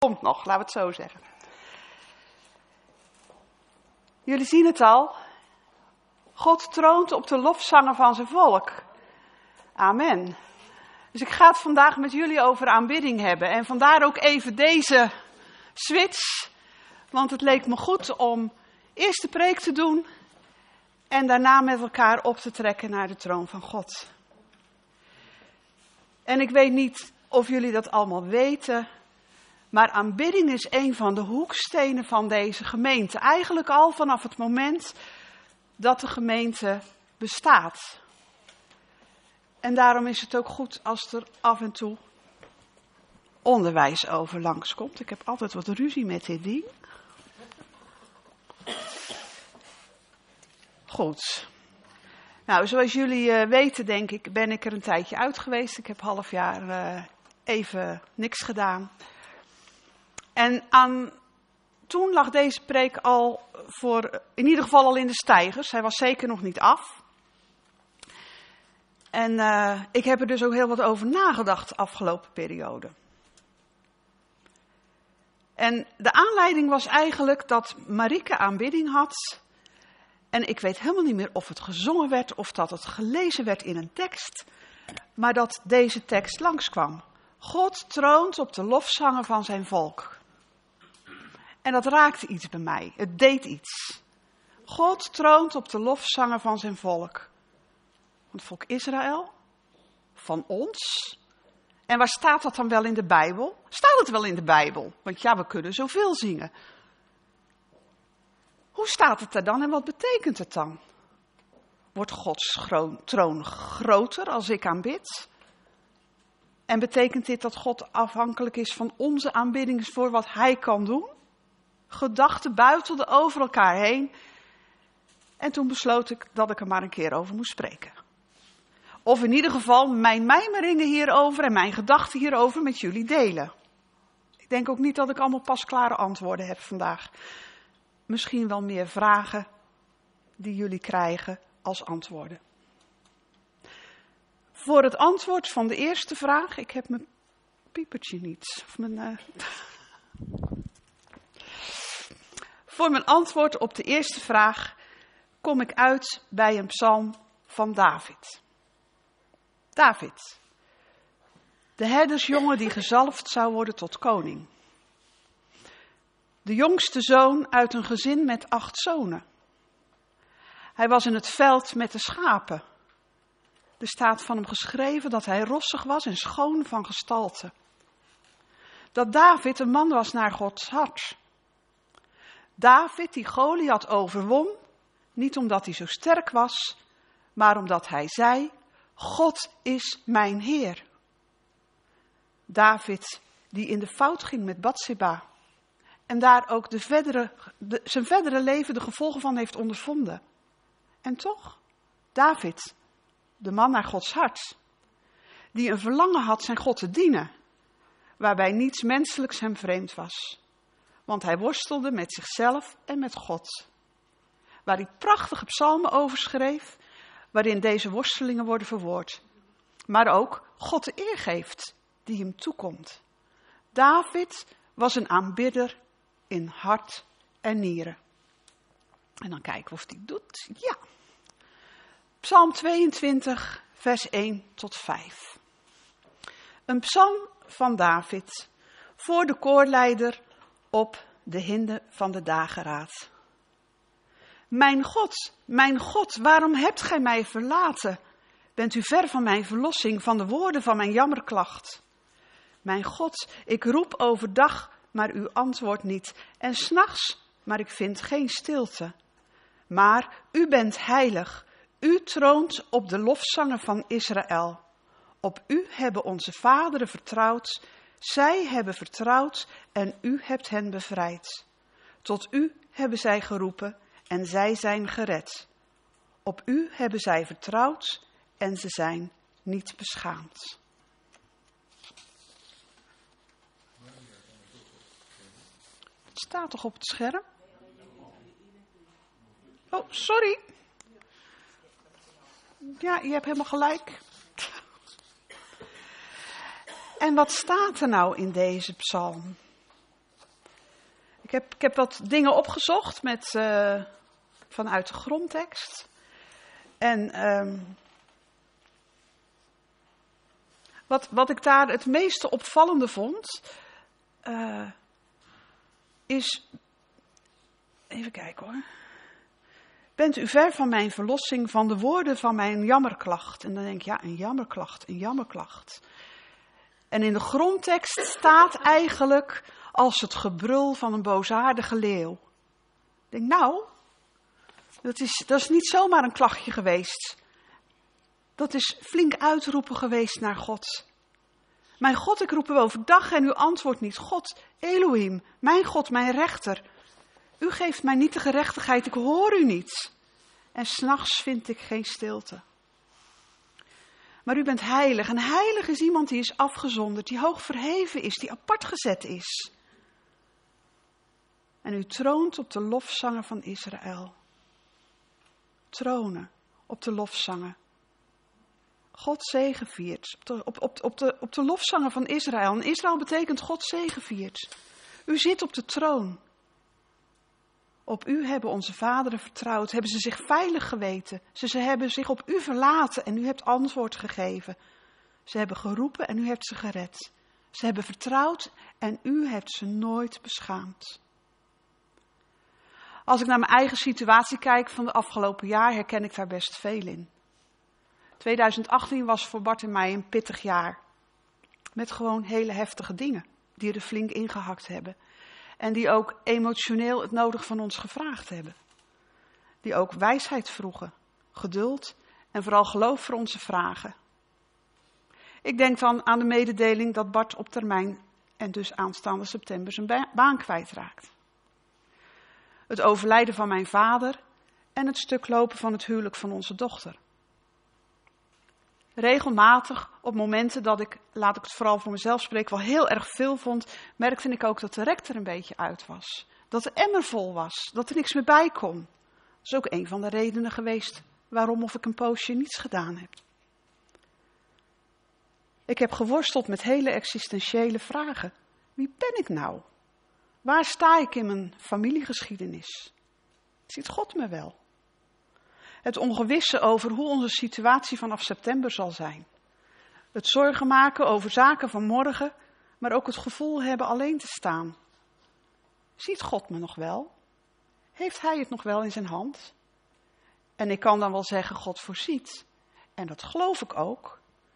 Komt nog, laten we het zo zeggen. Jullie zien het al. God troont op de lofzangen van zijn volk. Amen. Dus ik ga het vandaag met jullie over aanbidding hebben. En vandaar ook even deze switch. Want het leek me goed om eerst de preek te doen. En daarna met elkaar op te trekken naar de troon van God. En ik weet niet of jullie dat allemaal weten. Maar aanbidding is een van de hoekstenen van deze gemeente. Eigenlijk al vanaf het moment dat de gemeente bestaat. En daarom is het ook goed als er af en toe onderwijs over langskomt. Ik heb altijd wat ruzie met dit ding. Goed. Nou, zoals jullie weten, denk ik, ben ik er een tijdje uit geweest. Ik heb half jaar even niks gedaan. En toen lag deze preek al in ieder geval al in de steigers. Hij was zeker nog niet af. En ik heb er dus ook heel wat over nagedacht de afgelopen periode. En de aanleiding was eigenlijk dat Marieke aanbidding had. En ik weet helemaal niet meer of het gezongen werd of dat het gelezen werd in een tekst. Maar dat deze tekst langskwam. God troont op de lofzangen van zijn volk. En dat raakte iets bij mij. Het deed iets. God troont op de lofzangen van zijn volk. Van het volk Israël. Van ons. En waar staat dat dan wel in de Bijbel? Staat het wel in de Bijbel? Want ja, we kunnen zoveel zingen. Hoe staat het er dan en wat betekent het dan? Wordt Gods troon groter als ik aanbid? En betekent dit dat God afhankelijk is van onze aanbidding voor wat hij kan doen? Gedachten buitelden over elkaar heen. En toen besloot ik dat ik er maar een keer over moest spreken. Of in ieder geval mijn mijmeringen hierover en mijn gedachten hierover met jullie delen. Ik denk ook niet dat ik allemaal pasklare antwoorden heb vandaag. Misschien wel meer vragen die jullie krijgen als antwoorden. Voor het antwoord van de eerste vraag, ik heb mijn piepertje niet. Voor mijn antwoord op de eerste vraag kom ik uit bij een psalm van David. David, de herdersjongen die gezalfd zou worden tot koning. De jongste zoon uit een gezin met 8 zonen. Hij was in het veld met de schapen. Er staat van hem geschreven dat hij rossig was en schoon van gestalte. Dat David een man was naar Gods hart. David die Goliath overwon, niet omdat hij zo sterk was, maar omdat hij zei, God is mijn Heer. David die in de fout ging met Batseba en daar ook zijn verdere leven de gevolgen van heeft ondervonden. En toch, David, de man naar Gods hart, die een verlangen had zijn God te dienen, waarbij niets menselijks hem vreemd was. Want hij worstelde met zichzelf en met God. Waar hij prachtige psalmen over schreef, waarin deze worstelingen worden verwoord. Maar ook God de eer geeft die hem toekomt. David was een aanbidder in hart en nieren. En dan kijken we of hij het doet. Ja. Psalm 22, vers 1 tot 5. Een psalm van David voor de koorleider op de hinde van de dageraad. Mijn God, waarom hebt gij mij verlaten? Bent u ver van mijn verlossing, van de woorden van mijn jammerklacht? Mijn God, ik roep overdag, maar u antwoordt niet. En 's nachts, maar ik vind geen stilte. Maar u bent heilig. U troont op de lofzangen van Israël. Op u hebben onze vaderen vertrouwd. Zij hebben vertrouwd en u hebt hen bevrijd. Tot u hebben zij geroepen en zij zijn gered. Op u hebben zij vertrouwd en ze zijn niet beschaamd. Het staat toch op het scherm? Oh, sorry. Ja, je hebt helemaal gelijk. En wat staat er nou in deze psalm? Ik heb wat dingen opgezocht vanuit de grondtekst. En wat ik daar het meeste opvallende vond, is... Even kijken hoor. Bent u ver van mijn verlossing, van de woorden van mijn jammerklacht? En dan denk ik, ja, een jammerklacht, een jammerklacht. En in de grondtekst staat eigenlijk als het gebrul van een boosaardige leeuw. Ik denk, nou, dat is niet zomaar een klachtje geweest. Dat is flink uitroepen geweest naar God. Mijn God, ik roep u overdag en u antwoordt niet. God, Elohim, mijn God, mijn rechter. U geeft mij niet de gerechtigheid, ik hoor u niet. En 's nachts vind ik geen stilte. Maar u bent heilig. En heilig is iemand die is afgezonderd, die hoog verheven is, die apart gezet is. En u troont op de lofzangen van Israël. Tronen op de lofzangen. God zegeviert op de lofzangen van Israël. En Israël betekent God zegeviert. U zit op de troon. Op u hebben onze vaderen vertrouwd, hebben ze zich veilig geweten. Ze hebben zich op u verlaten en u hebt antwoord gegeven. Ze hebben geroepen en u hebt ze gered. Ze hebben vertrouwd en u hebt ze nooit beschaamd. Als ik naar mijn eigen situatie kijk van de afgelopen jaar, herken ik daar best veel in. 2018 was voor Bart en mij een pittig jaar. Met gewoon hele heftige dingen die er flink ingehakt hebben. En die ook emotioneel het nodig van ons gevraagd hebben. Die ook wijsheid vroegen, geduld en vooral geloof voor onze vragen. Ik denk dan aan de mededeling dat Bart op termijn en dus aanstaande september zijn baan kwijtraakt. Het overlijden van mijn vader en het stuk lopen van het huwelijk van onze dochter. Regelmatig, op momenten dat ik, laat ik het vooral voor mezelf spreken, wel heel erg veel vond, merkte ik ook dat de rek er een beetje uit was. Dat de emmer vol was, dat er niks meer bij kon. Dat is ook een van de redenen geweest waarom ik een poosje niets gedaan heb. Ik heb geworsteld met hele existentiële vragen. Wie ben ik nou? Waar sta ik in mijn familiegeschiedenis? Ziet God me wel? Het ongewisse over hoe onze situatie vanaf september zal zijn. Het zorgen maken over zaken van morgen, maar ook het gevoel hebben alleen te staan. Ziet God me nog wel? Heeft Hij het nog wel in zijn hand? En ik kan dan wel zeggen, God voorziet. En dat geloof ik ook.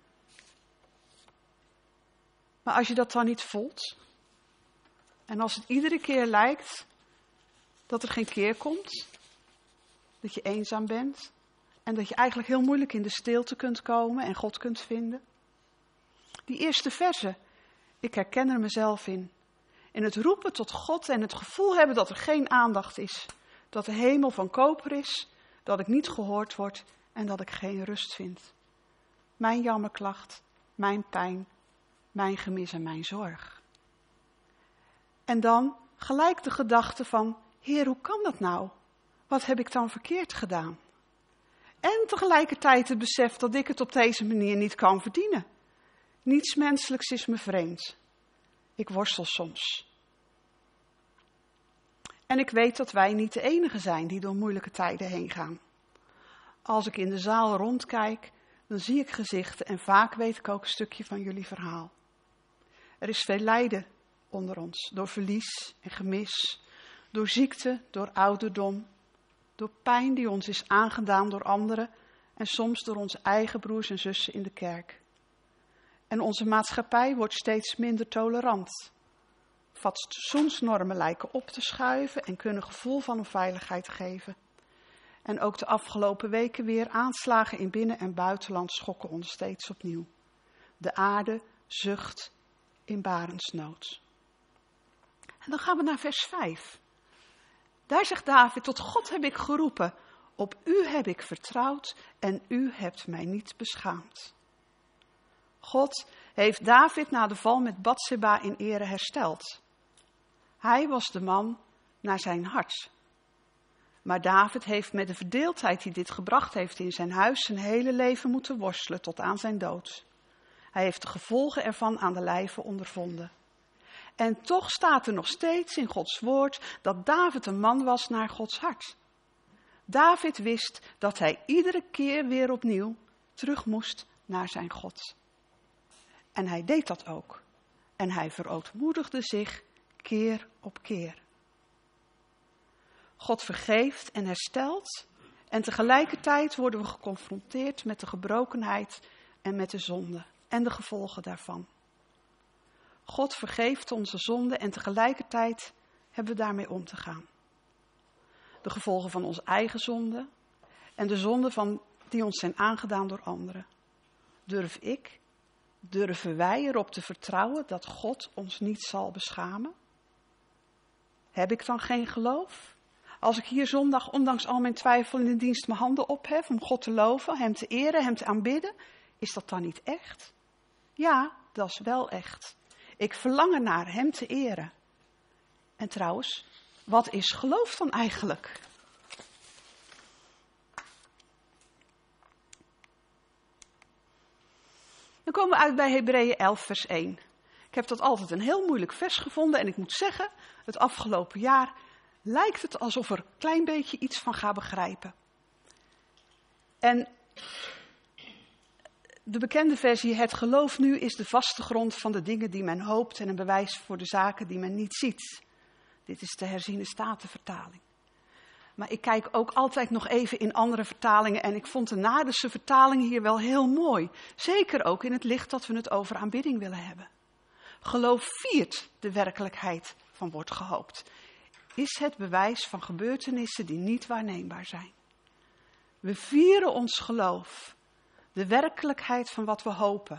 Maar als je dat dan niet voelt, en als het iedere keer lijkt dat er geen keer komt, dat je eenzaam bent en dat je eigenlijk heel moeilijk in de stilte kunt komen en God kunt vinden. Die eerste verse, ik herken er mezelf in. In het roepen tot God en het gevoel hebben dat er geen aandacht is. Dat de hemel van koper is, dat ik niet gehoord word en dat ik geen rust vind. Mijn jammerklacht, mijn pijn, mijn gemis en mijn zorg. En dan gelijk de gedachte van, Heer, hoe kan dat nou? Wat heb ik dan verkeerd gedaan? En tegelijkertijd het besef dat ik het op deze manier niet kan verdienen. Niets menselijks is me vreemd. Ik worstel soms. En ik weet dat wij niet de enige zijn die door moeilijke tijden heen gaan. Als ik in de zaal rondkijk, dan zie ik gezichten en vaak weet ik ook een stukje van jullie verhaal. Er is veel lijden onder ons, door verlies en gemis, door ziekte, door ouderdom, door pijn die ons is aangedaan door anderen en soms door onze eigen broers en zussen in de kerk. En onze maatschappij wordt steeds minder tolerant. Fatsoensnormen lijken op te schuiven en kunnen gevoel van onveiligheid geven. En ook de afgelopen weken weer aanslagen in binnen- en buitenland schokken ons steeds opnieuw. De aarde zucht in barensnood. En dan gaan we naar vers 5. Daar zegt David, tot God heb ik geroepen, op u heb ik vertrouwd en u hebt mij niet beschaamd. God heeft David na de val met Batseba in ere hersteld. Hij was de man naar zijn hart. Maar David heeft met de verdeeldheid die dit gebracht heeft in zijn huis zijn hele leven moeten worstelen tot aan zijn dood. Hij heeft de gevolgen ervan aan de lijve ondervonden. En toch staat er nog steeds in Gods woord dat David een man was naar Gods hart. David wist dat hij iedere keer weer opnieuw terug moest naar zijn God. En hij deed dat ook. En hij verootmoedigde zich keer op keer. God vergeeft en herstelt. En tegelijkertijd worden we geconfronteerd met de gebrokenheid en met de zonde. En de gevolgen daarvan. God vergeeft onze zonde en tegelijkertijd hebben we daarmee om te gaan. De gevolgen van onze eigen zonde en de zonden die ons zijn aangedaan door anderen. Durven wij erop te vertrouwen dat God ons niet zal beschamen? Heb ik dan geen geloof? Als ik hier zondag, ondanks al mijn twijfel in de dienst, mijn handen ophef om God te loven, hem te eren, hem te aanbidden, is dat dan niet echt? Ja, dat is wel echt. Ik verlang ernaar hem te eren. En trouwens, wat is geloof dan eigenlijk? Dan komen we uit bij Hebreeën 11 vers 1. Ik heb dat altijd een heel moeilijk vers gevonden en ik moet zeggen, het afgelopen jaar lijkt het alsof er een klein beetje iets van ga begrijpen. En de bekende versie, het geloof nu is de vaste grond van de dingen die men hoopt en een bewijs voor de zaken die men niet ziet. Dit is de herziene statenvertaling. Maar ik kijk ook altijd nog even in andere vertalingen en ik vond de Naardense vertaling hier wel heel mooi. Zeker ook in het licht dat we het over aanbidding willen hebben. Geloof viert de werkelijkheid van wordt gehoopt. Is het bewijs van gebeurtenissen die niet waarneembaar zijn. We vieren ons geloof. De werkelijkheid van wat we hopen.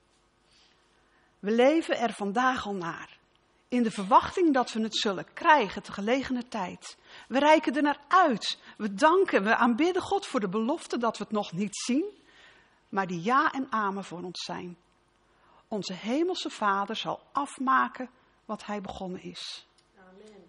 We leven er vandaag al naar. In de verwachting dat we het zullen krijgen te gelegene tijd. We reiken er naar uit. We danken, we aanbidden God voor de belofte dat we het nog niet zien. Maar die ja en amen voor ons zijn. Onze hemelse Vader zal afmaken wat hij begonnen is. Amen.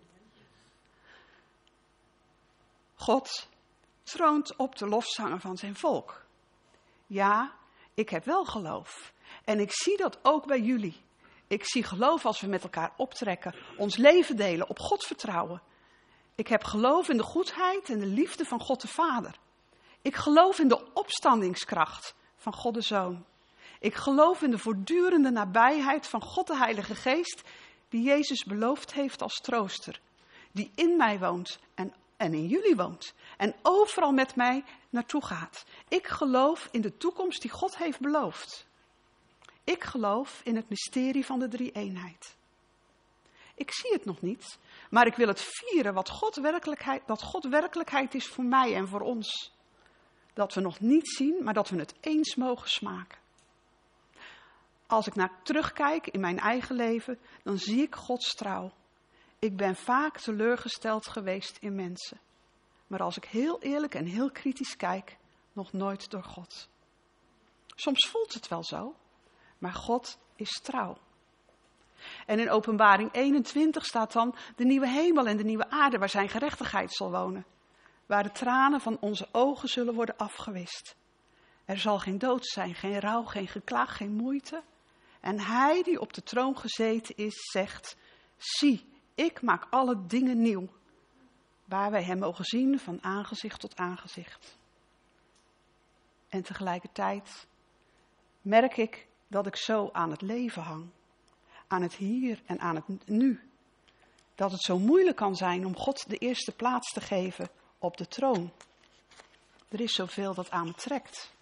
God troont op de lofzangen van zijn volk. Ja, ik heb wel geloof. En ik zie dat ook bij jullie. Ik zie geloof als we met elkaar optrekken, ons leven delen, op God vertrouwen. Ik heb geloof in de goedheid en de liefde van God de Vader. Ik geloof in de opstandingskracht van God de Zoon. Ik geloof in de voortdurende nabijheid van God de Heilige Geest, die Jezus beloofd heeft als trooster. Die in mij woont en in jullie woont. En overal met mij naartoe gaat. Ik geloof in de toekomst die God heeft beloofd. Ik geloof in het mysterie van de drie-eenheid. Ik zie het nog niet, maar ik wil het vieren dat God werkelijkheid is voor mij en voor ons. Dat we nog niet zien, maar dat we het eens mogen smaken. Als ik naar terugkijk in mijn eigen leven, dan zie ik Gods trouw. Ik ben vaak teleurgesteld geweest in mensen. Maar als ik heel eerlijk en heel kritisch kijk, nog nooit door God. Soms voelt het wel zo, maar God is trouw. En in Openbaring 21 staat dan de nieuwe hemel en de nieuwe aarde waar zijn gerechtigheid zal wonen. Waar de tranen van onze ogen zullen worden afgewist. Er zal geen dood zijn, geen rouw, geen geklaag, geen moeite. En hij die op de troon gezeten is, zegt, zie, ik maak alle dingen nieuw. Waar wij hem mogen zien van aangezicht tot aangezicht. En tegelijkertijd merk ik dat ik zo aan het leven hang. Aan het hier en aan het nu. Dat het zo moeilijk kan zijn om God de eerste plaats te geven op de troon. Er is zoveel dat aan me trekt.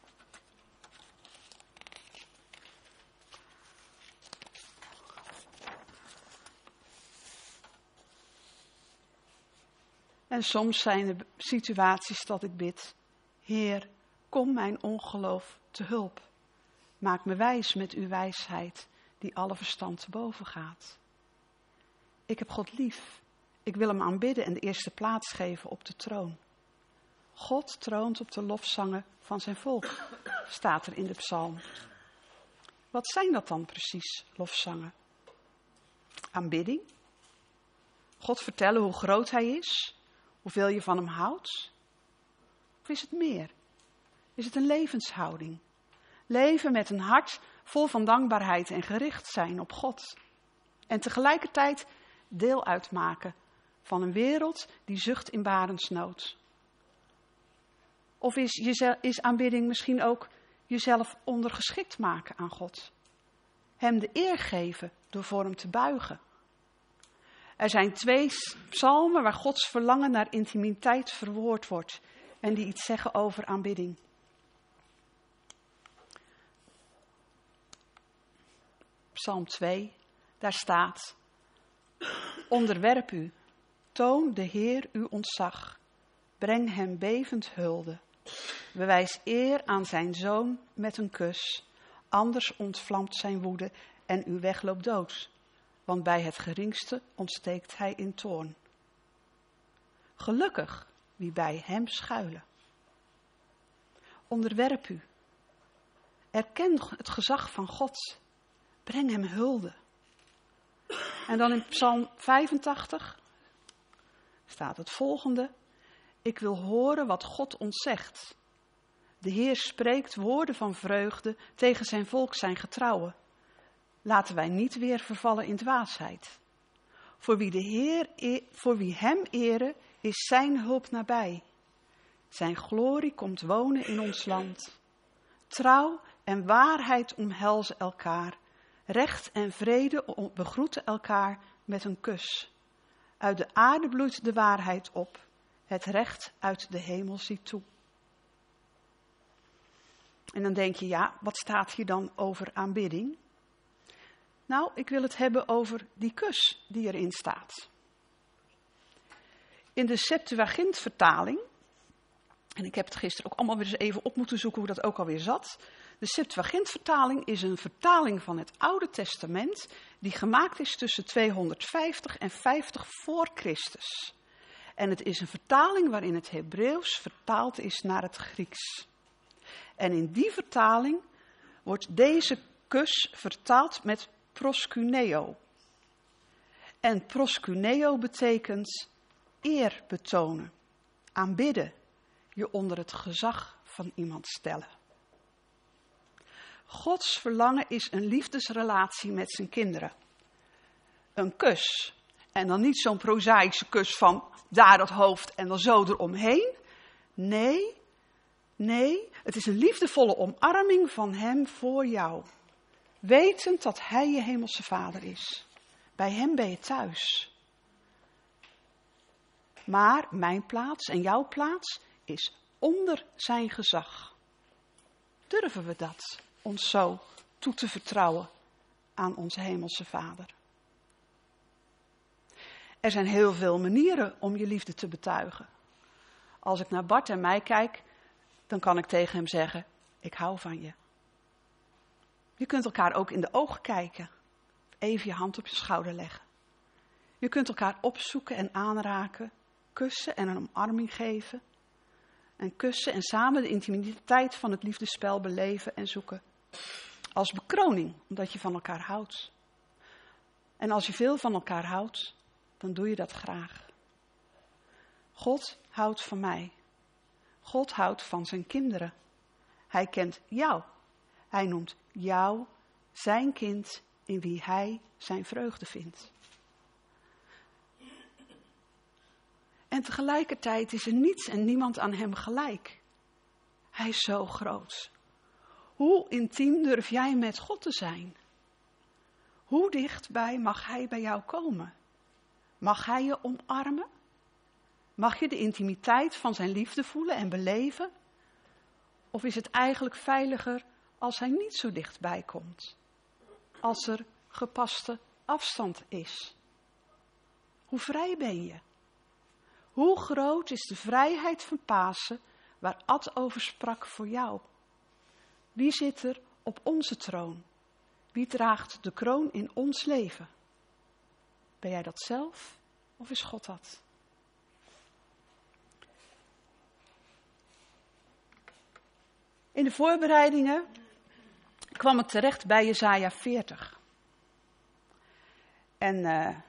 En soms zijn er situaties dat ik bid, Heer, kom mijn ongeloof te hulp. Maak me wijs met uw wijsheid, die alle verstand te boven gaat. Ik heb God lief. Ik wil hem aanbidden en de eerste plaats geven op de troon. God troont op de lofzangen van zijn volk, staat er in de psalm. Wat zijn dat dan precies, lofzangen? Aanbidding? God vertellen hoe groot hij is? Hoeveel je van hem houdt? Of is het meer? Is het een levenshouding? Leven met een hart vol van dankbaarheid en gericht zijn op God. En tegelijkertijd deel uitmaken van een wereld die zucht in barensnood. Of is aanbidding misschien ook jezelf ondergeschikt maken aan God? Hem de eer geven door voor hem te buigen. Er zijn 2 psalmen waar Gods verlangen naar intimiteit verwoord wordt en die iets zeggen over aanbidding. Psalm 2, daar staat: onderwerp u, toon de Heer uw ontzag, breng hem bevend hulde. Bewijs eer aan zijn zoon met een kus, anders ontvlamt zijn woede en uw weg loopt dood, want bij het geringste ontsteekt hij in toorn. Gelukkig wie bij hem schuilen. Onderwerp u. Erken het gezag van God. Breng hem hulde. En dan in Psalm 85 staat het volgende: ik wil horen wat God ons zegt. De Heer spreekt woorden van vreugde, tegen zijn volk zijn getrouwen. Laten wij niet weer vervallen in dwaasheid. Voor wie hem eren, is zijn hulp nabij. Zijn glorie komt wonen in ons land. Trouw en waarheid omhelzen elkaar. Recht en vrede begroeten elkaar met een kus. Uit de aarde bloeit de waarheid op. Het recht uit de hemel ziet toe. En dan denk je, ja, wat staat hier dan over aanbidding? Nou, ik wil het hebben over die kus die erin staat. In de Septuagint-vertaling, en ik heb het gisteren ook allemaal weer eens even op moeten zoeken hoe dat ook alweer zat. De Septuagint-vertaling is een vertaling van het Oude Testament die gemaakt is tussen 250 en 50 voor Christus. En het is een vertaling waarin het Hebreeuws vertaald is naar het Grieks. En in die vertaling wordt deze kus vertaald met proskuneo. En proskuneo betekent eer betonen, aanbidden, je onder het gezag van iemand stellen. Gods verlangen is een liefdesrelatie met zijn kinderen. Een kus. En dan niet zo'n prozaïsche kus van daar dat hoofd en dan zo eromheen. Nee, het is een liefdevolle omarming van hem voor jou. Wetend dat hij je hemelse vader is. Bij hem ben je thuis. Maar mijn plaats en jouw plaats is onder zijn gezag. Durven we dat, ons zo toe te vertrouwen aan onze hemelse vader? Er zijn heel veel manieren om je liefde te betuigen. Als ik naar Bart en mij kijk, dan kan ik tegen hem zeggen, ik hou van je. Je kunt elkaar ook in de ogen kijken. Even je hand op je schouder leggen. Je kunt elkaar opzoeken en aanraken, kussen en een omarming geven. En kussen en samen de intimiteit van het liefdespel beleven en zoeken. Als bekroning, omdat je van elkaar houdt. En als je veel van elkaar houdt, dan doe je dat graag. God houdt van mij. God houdt van zijn kinderen. Hij kent jou. Hij noemt jou zijn kind in wie hij zijn vreugde vindt. En tegelijkertijd is er niets en niemand aan hem gelijk. Hij is zo groot. Hoe intiem durf jij met God te zijn? Hoe dichtbij mag hij bij jou komen? Mag hij je omarmen? Mag je de intimiteit van zijn liefde voelen en beleven? Of is het eigenlijk veiliger als hij niet zo dichtbij komt? Als er gepaste afstand is? Hoe vrij ben je? Hoe groot is de vrijheid van Pasen waar Ad over sprak voor jou? Wie zit er op onze troon? Wie draagt de kroon in ons leven? Ben jij dat zelf of is God dat? In de voorbereidingen kwam ik terecht bij Jesaja 40. En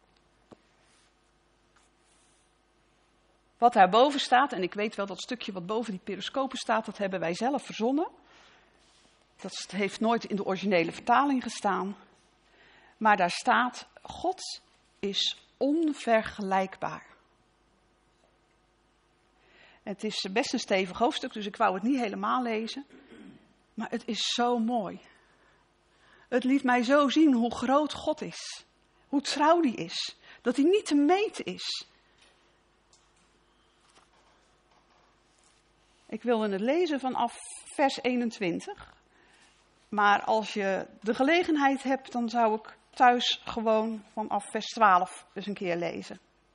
wat daarboven staat, en ik weet wel dat stukje wat boven die periscopen staat, dat hebben wij zelf verzonnen. Dat heeft nooit in de originele vertaling gestaan. Maar daar staat, God is onvergelijkbaar. Het is best een stevig hoofdstuk, dus ik wou het niet helemaal lezen. Maar het is zo mooi. Het liet mij zo zien hoe groot God is. Hoe trouw die is. Dat hij niet te meten is. Ik wilde het lezen vanaf vers 21. Maar als je de gelegenheid hebt, dan zou ik thuis gewoon vanaf vers 12 eens een keer lezen.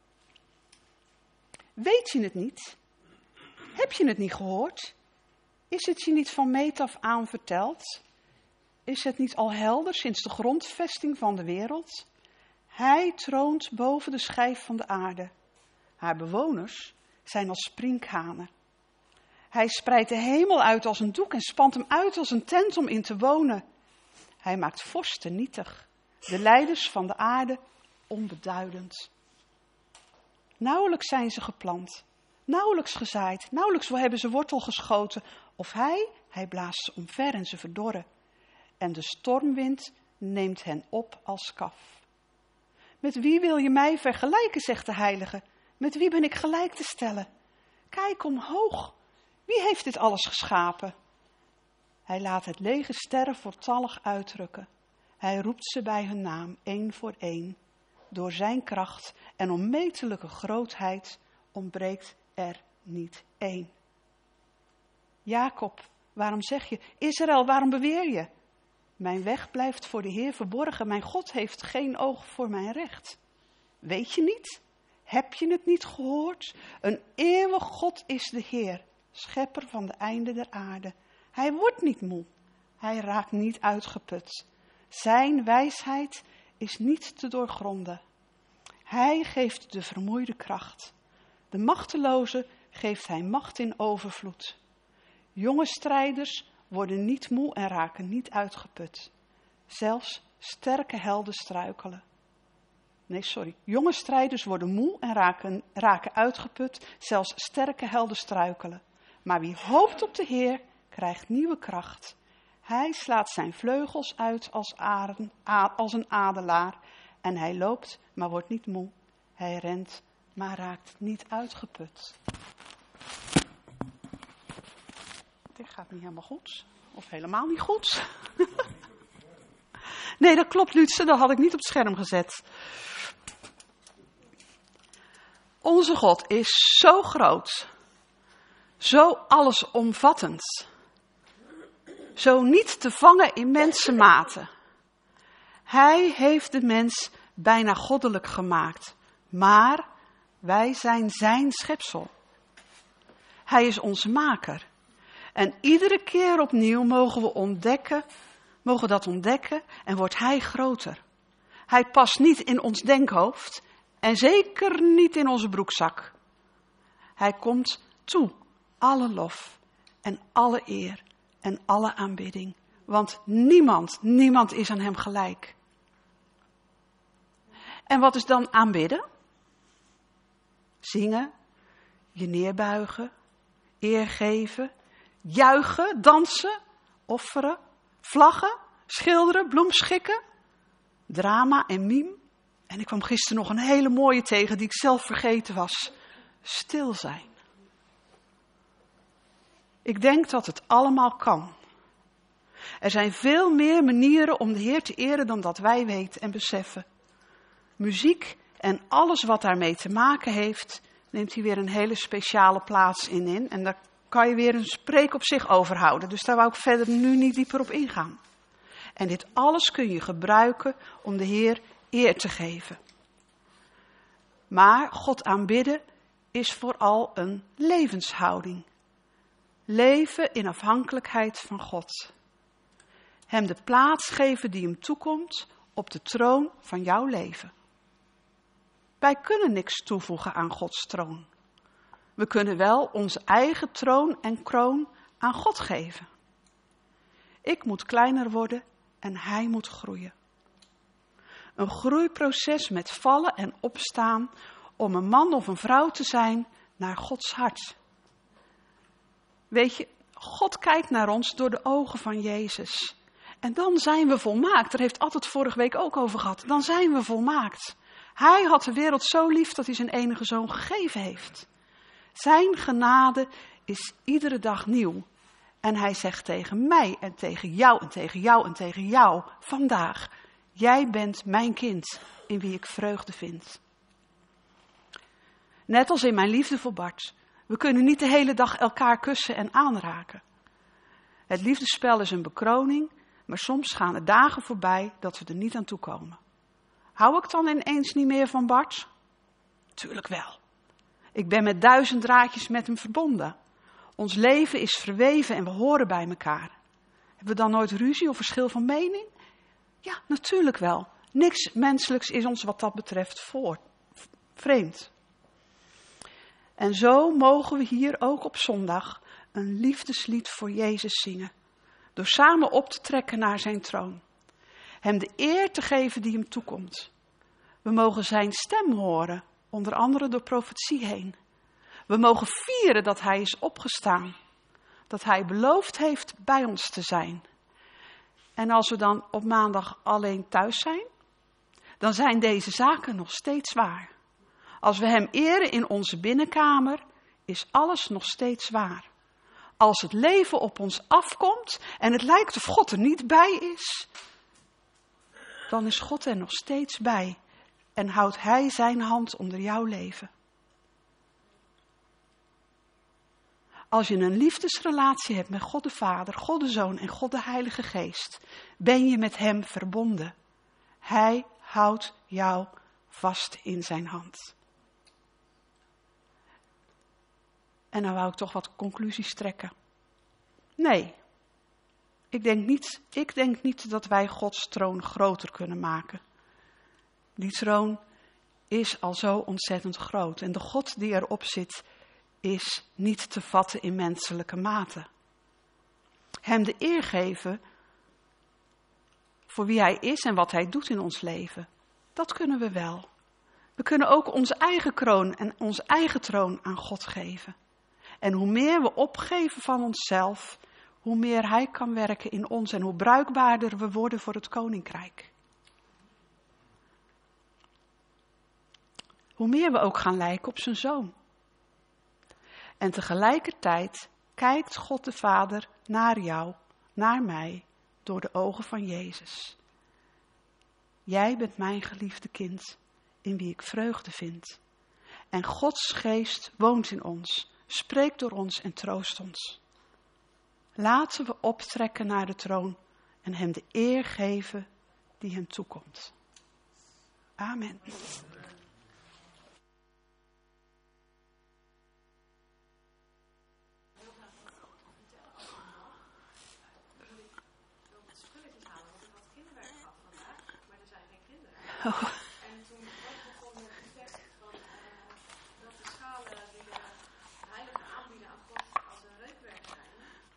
Weet je het niet? Heb je het niet gehoord? Is het je niet van meet af aan verteld? Is het niet al helder sinds de grondvesting van de wereld? Hij troont boven de schijf van de aarde. Haar bewoners zijn als sprinkhanen. Hij spreidt de hemel uit als een doek en spant hem uit als een tent om in te wonen. Hij maakt vorsten nietig, de leiders van de aarde onbeduidend. Nauwelijks zijn ze geplant, nauwelijks gezaaid, nauwelijks hebben ze wortel geschoten. Of hij blaast ze omver en ze verdorren. En de stormwind neemt hen op als kaf. Met wie wil je mij vergelijken, zegt de heilige? Met wie ben ik gelijk te stellen? Kijk omhoog. Wie heeft dit alles geschapen? Hij laat het lege sterren voortallig uitrukken. Hij roept ze bij hun naam, één voor één. Door zijn kracht en onmetelijke grootheid ontbreekt er niet één. Jacob, waarom zeg je? Israël, waarom beweer je? Mijn weg blijft voor de Heer verborgen. Mijn God heeft geen oog voor mijn recht. Weet je niet? Heb je het niet gehoord? Een eeuwig God is de Heer, schepper van de einden der aarde. Hij wordt niet moe. Hij raakt niet uitgeput. Zijn wijsheid is niet te doorgronden. Hij geeft de vermoeide kracht. De machteloze geeft hij macht in overvloed. Jonge strijders worden niet moe en raken niet uitgeput. Zelfs sterke helden struikelen. Jonge strijders worden moe en raken uitgeput. Zelfs sterke helden struikelen. Maar wie hoopt op de Heer, krijgt nieuwe kracht. Hij slaat zijn vleugels uit als een adelaar. En hij loopt, maar wordt niet moe. Hij rent, maar raakt niet uitgeput. Dit gaat niet helemaal goed. Of helemaal niet goed. Nee, dat klopt, Lutse. Dat had ik niet op het scherm gezet. Onze God is zo groot. Zo allesomvattend. Zo niet te vangen in mensenmaten. Hij heeft de mens bijna goddelijk gemaakt. Maar wij zijn zijn schepsel. Hij is onze maker. En iedere keer opnieuw mogen we dat ontdekken en wordt hij groter. Hij past niet in ons denkhoofd en zeker niet in onze broekzak. Hij komt toe, alle lof en alle eer en alle aanbidding. Want niemand is aan hem gelijk. En wat is dan aanbidden? Zingen, je neerbuigen, eer geven, juichen, dansen, offeren, vlaggen, schilderen, bloemschikken, drama en miem. En ik kwam gisteren nog een hele mooie tegen die ik zelf vergeten was. Stil zijn. Ik denk dat het allemaal kan. Er zijn veel meer manieren om de Heer te eren dan dat wij weten en beseffen. Muziek en alles wat daarmee te maken heeft, neemt hij weer een hele speciale plaats in. En daar kan je weer een spreek op zich overhouden. Dus daar wou ik verder nu niet dieper op ingaan. En dit alles kun je gebruiken om de Heer eer te geven. Maar God aanbidden is vooral een levenshouding. Leven in afhankelijkheid van God. Hem de plaats geven die hem toekomt op de troon van jouw leven. Wij kunnen niks toevoegen aan Gods troon. We kunnen wel onze eigen troon en kroon aan God geven. Ik moet kleiner worden en hij moet groeien. Een groeiproces met vallen en opstaan om een man of een vrouw te zijn naar Gods hart. Weet je, God kijkt naar ons door de ogen van Jezus. En dan zijn we volmaakt. Daar heeft altijd vorige week ook over gehad. Dan zijn we volmaakt. Hij had de wereld zo lief dat hij zijn enige zoon gegeven heeft. Zijn genade is iedere dag nieuw. En hij zegt tegen mij en tegen jou en tegen jou en tegen jou vandaag: jij bent mijn kind in wie ik vreugde vind. Net als in mijn liefde voor Bart. We kunnen niet de hele dag elkaar kussen en aanraken. Het liefdespel is een bekroning, maar soms gaan er dagen voorbij dat we er niet aan toe komen. Hou ik dan ineens niet meer van Bart? Tuurlijk wel. Ik ben met 1000 draadjes met hem verbonden. Ons leven is verweven en we horen bij elkaar. Hebben we dan nooit ruzie of verschil van mening? Ja, natuurlijk wel. Niks menselijks is ons wat dat betreft vreemd. En zo mogen we hier ook op zondag een liefdeslied voor Jezus zingen. Door samen op te trekken naar zijn troon. Hem de eer te geven die hem toekomt. We mogen zijn stem horen, onder andere door profetie heen. We mogen vieren dat hij is opgestaan. Dat hij beloofd heeft bij ons te zijn. En als we dan op maandag alleen thuis zijn, dan zijn deze zaken nog steeds waar. Als we hem eren in onze binnenkamer, is alles nog steeds waar. Als het leven op ons afkomt en het lijkt of God er niet bij is, dan is God er nog steeds bij en houdt hij zijn hand onder jouw leven. Als je een liefdesrelatie hebt met God de Vader, God de Zoon en God de Heilige Geest, ben je met hem verbonden. Hij houdt jou vast in zijn hand. En nou wou ik toch wat conclusies trekken. Nee, ik denk niet dat wij Gods troon groter kunnen maken. Die troon is al zo ontzettend groot. En de God die erop zit, is niet te vatten in menselijke mate. Hem de eer geven voor wie hij is en wat hij doet in ons leven, dat kunnen we wel. We kunnen ook onze eigen kroon en onze eigen troon aan God geven. En hoe meer we opgeven van onszelf, hoe meer hij kan werken in ons en hoe bruikbaarder we worden voor het koninkrijk. Hoe meer we ook gaan lijken op zijn zoon. En tegelijkertijd kijkt God de Vader naar jou, naar mij, door de ogen van Jezus. Jij bent mijn geliefde kind, in wie ik vreugde vind. En Gods geest woont in ons, spreekt door ons en troost ons. Laten we optrekken naar de troon en hem de eer geven die hem toekomt. Amen. Oh.